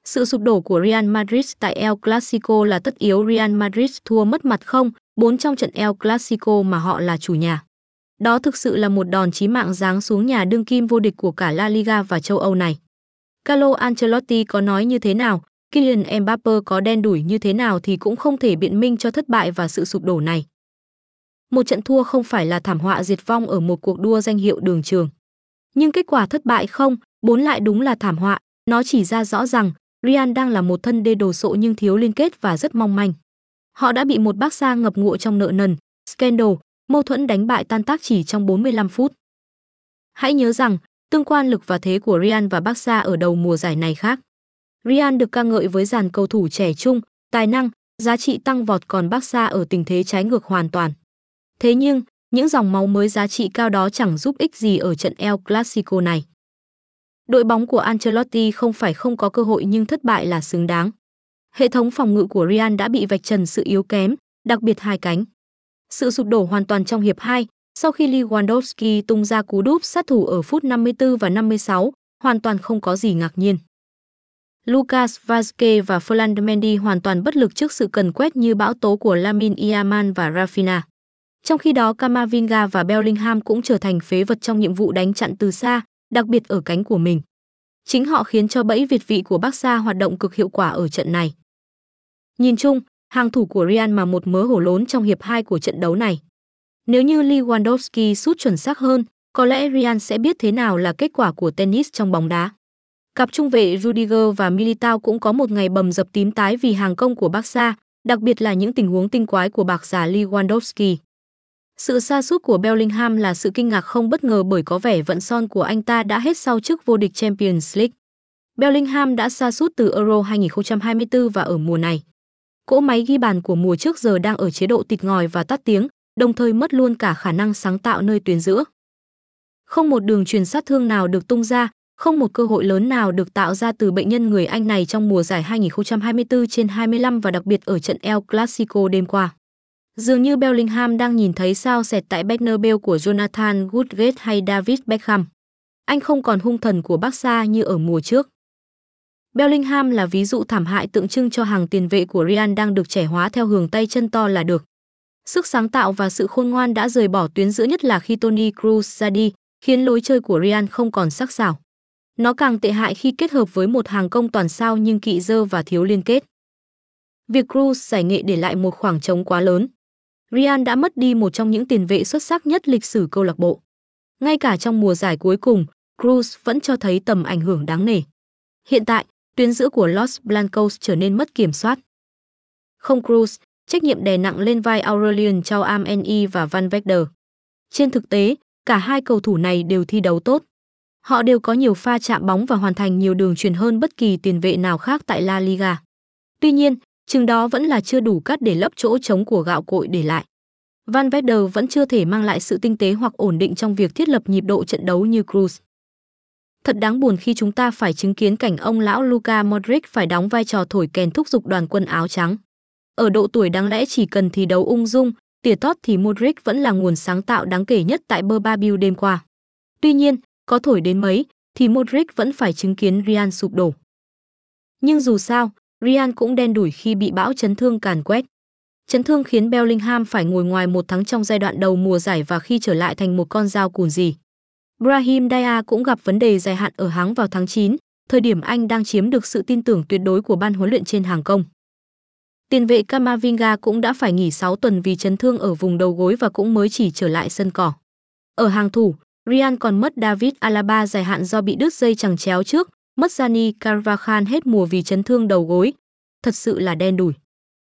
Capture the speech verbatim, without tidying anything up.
Sự sụp đổ của Real Madrid tại El Clasico là tất yếu. Real Madrid thua mất mặt không bốn trong trận El Clasico mà họ là chủ nhà. Đó thực sự là một đòn chí mạng giáng xuống nhà đương kim vô địch của cả La Liga và châu Âu này. Carlo Ancelotti có nói như thế nào, Kylian Mbappe có đen đủi như thế nào thì cũng không thể biện minh cho thất bại và sự sụp đổ này. Một trận thua không phải là thảm họa diệt vong ở một cuộc đua danh hiệu đường trường. Nhưng kết quả thất bại không bốn lại đúng là thảm họa, nó chỉ ra rõ rằng Real đang là một thân đê đồ sộ nhưng thiếu liên kết và rất mong manh. Họ đã bị một Barca ngập ngụa trong nợ nần, scandal, mâu thuẫn đánh bại tan tác chỉ trong bốn mươi lăm phút. Hãy nhớ rằng, tương quan lực và thế của Real và Barca ở đầu mùa giải này khác. Real được ca ngợi với dàn cầu thủ trẻ trung, tài năng, giá trị tăng vọt, còn Barca ở tình thế trái ngược hoàn toàn. Thế nhưng, những dòng máu mới giá trị cao đó chẳng giúp ích gì ở trận El Clasico này. Đội bóng của Ancelotti không phải không có cơ hội nhưng thất bại là xứng đáng. Hệ thống phòng ngự của Real đã bị vạch trần sự yếu kém, đặc biệt hai cánh. Sự sụp đổ hoàn toàn trong hiệp hai, sau khi Lewandowski tung ra cú đúp sát thủ ở phút năm mươi tư và năm mươi sáu, hoàn toàn không có gì ngạc nhiên. Lucas Vazquez và Ferland Mendy hoàn toàn bất lực trước sự cần quét như bão tố của Lamine Yamal và Rafinha. Trong khi đó Camavinga và Bellingham cũng trở thành phế vật trong nhiệm vụ đánh chặn từ xa, đặc biệt ở cánh của mình. Chính họ khiến cho bẫy việt vị của Barca hoạt động cực hiệu quả ở trận này. Nhìn chung, hàng thủ của Real mà một mớ hổ lốn trong hiệp hai của trận đấu này. Nếu như Lewandowski sút chuẩn xác hơn, có lẽ Real sẽ biết thế nào là kết quả của tennis trong bóng đá. Cặp trung vệ Rudiger và Militao cũng có một ngày bầm dập tím tái vì hàng công của Barca, đặc biệt là những tình huống tinh quái của bạc giả Lewandowski. Sự sa sút của Bellingham là sự kinh ngạc không bất ngờ bởi có vẻ vận son của anh ta đã hết sau chức vô địch Champions League. Bellingham đã sa sút từ Euro hai không hai tư và ở mùa này. Cỗ máy ghi bàn của mùa trước giờ đang ở chế độ tịt ngòi và tắt tiếng, đồng thời mất luôn cả khả năng sáng tạo nơi tuyến giữa. Không một đường truyền sát thương nào được tung ra, không một cơ hội lớn nào được tạo ra từ bệnh nhân người Anh này trong mùa giải hai không hai tư trên hai mươi lăm và đặc biệt ở trận El Clasico đêm qua. Dường như Bellingham đang nhìn thấy sao sẹt tại Bernabeu của Jonathan Woodgate hay David Beckham. Anh không còn hung thần của Barca như ở mùa trước. Bellingham là ví dụ thảm hại tượng trưng cho hàng tiền vệ của Real đang được trẻ hóa theo hướng tay chân to là được. Sức sáng tạo và sự khôn ngoan đã rời bỏ tuyến giữa, nhất là khi Toni Kroos ra đi, khiến lối chơi của Real không còn sắc sảo. Nó càng tệ hại khi kết hợp với một hàng công toàn sao nhưng kỵ dơ và thiếu liên kết. Việc Kroos giải nghệ để lại một khoảng trống quá lớn. Real đã mất đi một trong những tiền vệ xuất sắc nhất lịch sử câu lạc bộ. Ngay cả trong mùa giải cuối cùng, Kroos vẫn cho thấy tầm ảnh hưởng đáng nể. Hiện tại, tuyến giữa của Los Blancos trở nên mất kiểm soát. Không Kroos, trách nhiệm đè nặng lên vai Aurelien Tchouameni và Van Vector. Trên thực tế, cả hai cầu thủ này đều thi đấu tốt. Họ đều có nhiều pha chạm bóng và hoàn thành nhiều đường chuyền hơn bất kỳ tiền vệ nào khác tại La Liga. Tuy nhiên, chừng đó vẫn là chưa đủ cát để lấp chỗ trống của gạo cội để lại. Van Vector vẫn chưa thể mang lại sự tinh tế hoặc ổn định trong việc thiết lập nhịp độ trận đấu như Kroos. Thật đáng buồn khi chúng ta phải chứng kiến cảnh ông lão Luka Modric phải đóng vai trò thổi kèn thúc giục đoàn quân áo trắng. Ở độ tuổi đáng lẽ chỉ cần thi đấu ung dung, tỉa tót thì Modric vẫn là nguồn sáng tạo đáng kể nhất tại Bernabeu đêm qua. Tuy nhiên, có thổi đến mấy thì Modric vẫn phải chứng kiến Real sụp đổ. Nhưng dù sao, Real cũng đen đủi khi bị bão chấn thương càn quét. Chấn thương khiến Bellingham phải ngồi ngoài một tháng trong giai đoạn đầu mùa giải và khi trở lại thành một con dao cùn gì. Brahim Diaz cũng gặp vấn đề dài hạn ở háng vào tháng chín, thời điểm anh đang chiếm được sự tin tưởng tuyệt đối của ban huấn luyện trên hàng công. Tiền vệ Camavinga cũng đã phải nghỉ sáu tuần vì chấn thương ở vùng đầu gối và cũng mới chỉ trở lại sân cỏ. Ở hàng thủ, Real còn mất David Alaba dài hạn do bị đứt dây chằng chéo trước, mất Dani Carvajal hết mùa vì chấn thương đầu gối. Thật sự là đen đủi.